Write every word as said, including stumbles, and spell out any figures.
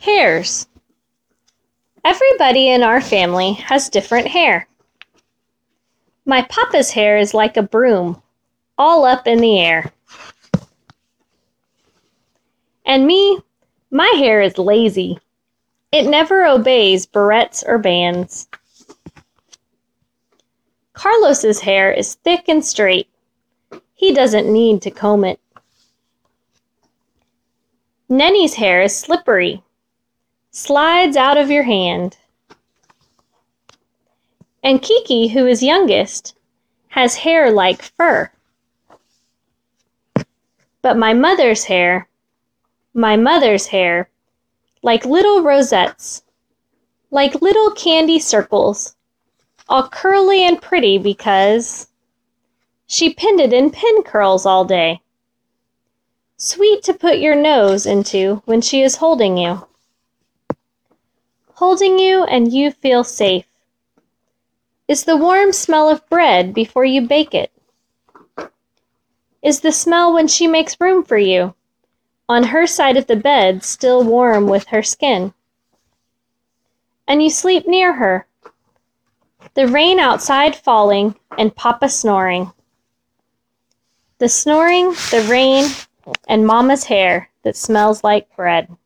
Hairs. Everybody in our family has different hair. My papa's hair is like a broom, all up in the air. And me, my hair is lazy. It never obeys barrettes or bands. Carlos's hair is thick and straight. He doesn't need to comb it. Nenny's hair is slippery, slides out of your hand. And Kiki, who is youngest, has hair like fur. But my mother's hair, my mother's hair, like little rosettes, like little candy circles, all curly and pretty because she pinned it in pin curls all day. Sweet to put your nose into when she is holding you. Holding you and you feel safe. Is the warm smell of bread before you bake it. Is the smell when she makes room for you, on her side of the bed still warm with her skin. And you sleep near her, the rain outside falling and Papa snoring. The snoring, the rain, and Mama's hair that smells like bread.